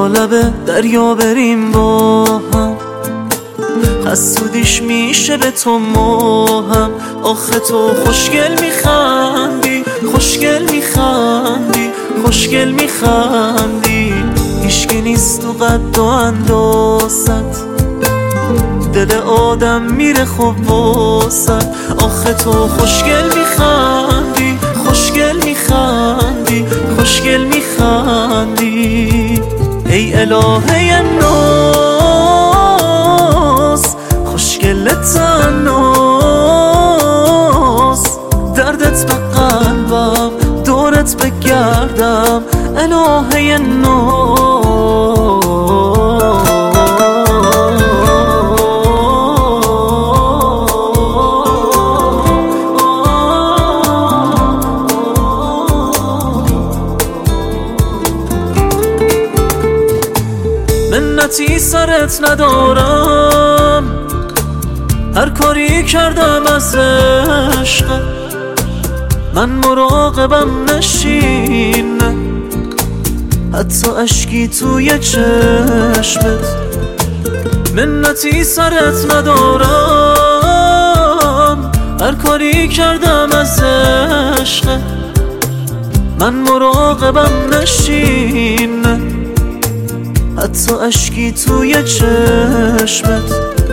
تا لب دریا بریم با هم، حسودیش میشه به تو ماهم. آخه تو خوشگل میخندی، خوشگل میخندی، خوشگل میخندی. هیچکی نیست تو قد و اندازت، دل آدم میره خوب واسد. آخه تو خوشگل میخندی، خوشگل میخندی، خوشگل میخندی. ای الهه ناز، خوشگل تناز، دردت به قلبم، دورت بگردم. الهه ناز، منتی سرت ندارم، هر کاری کردم از عشق من مراقبم نشین. حتی اشکی توی چشمت، منتی سرت ندارم، هر کاری کردم از عشق من مراقبم نشین. حتی اشکی توی چشمت،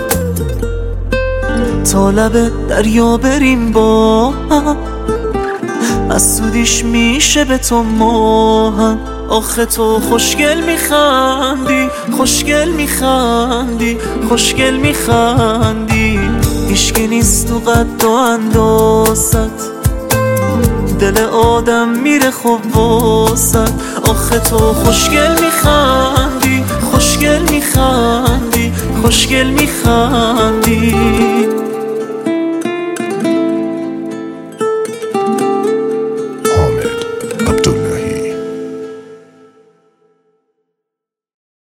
تا لب دریا بریم با هم، حسودیش میشه به تو ماهم. آخه تو خوشگل میخندی، خوشگل میخندی، خوشگل میخندی. هیچکی نیست تو قد و اندازت، دل آدم میره خوب واسد. آخه تو خوشگل میخندی، خوشگل میخندی، خوشگل میخندی.